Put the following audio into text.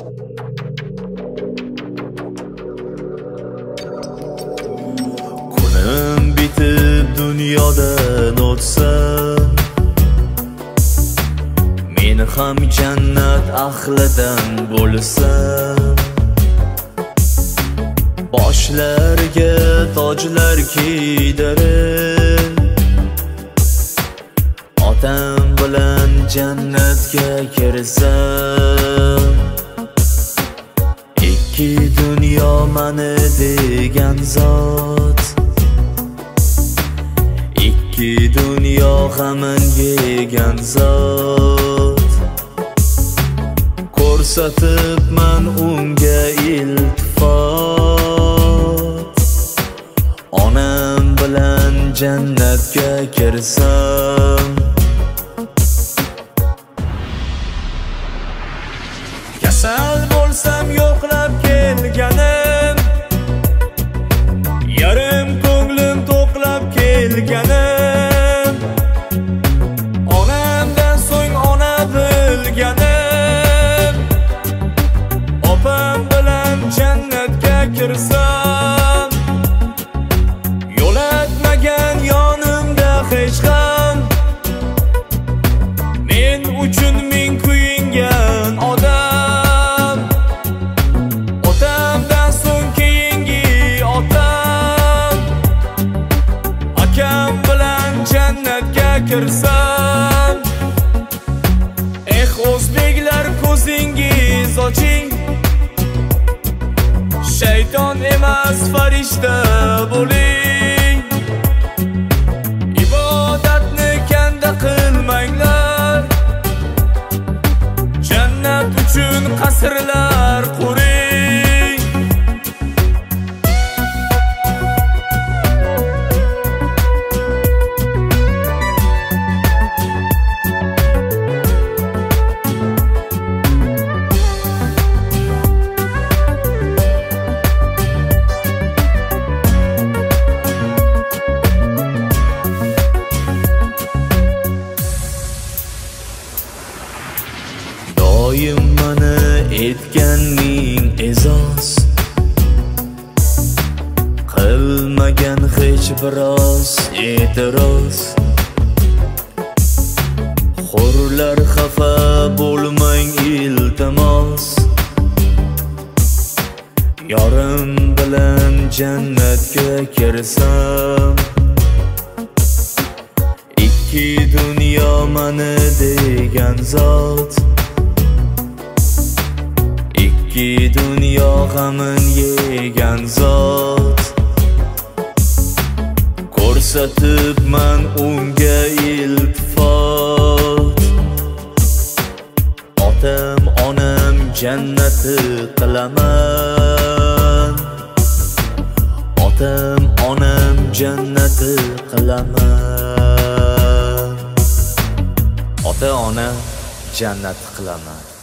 Kunim bitib dunyodan o'tsa, men ham jannat ahlidan bo'lsam, boshlariga tojlar kiydirib, otam bilan jannatga kirsam, ikki dunyo mani degan zot, ikki dunyo g'amin yegan zot, ko'rsatibman unga iltifot, onam bilan jannatga kirsam. Kasal bo'lsam yo'qlab kelganim, yarim ko'nglim to'qlab kelganim, onamdan so'ng ona bilganim, opam bilan jannatga kirsam, yo'latmagan yonimda hech ham, men uchun ming kuyingan odam, otamdan so'ng keyingi otam, akam bilan jannatga kirsam. O'zbeklar ko'zingiz oching, shayton emas farishta bo'ling, ibodatni kanda qilmanglar, jannat uchun qasrlar quring. Doim mani etgan ming e'zoz, qilmagan hech biroz e'tiroz. Hurlar xafa bo'lmang iltimos, yorim bilan jannatga kirsam, ikki dunyo mani degan zot, ikki dunyo g'amin yegan zot, ko'rsatibman unga iltifot, otam onam jannati qilaman, otam onam jannati qilaman, ota ona jannati qilaman.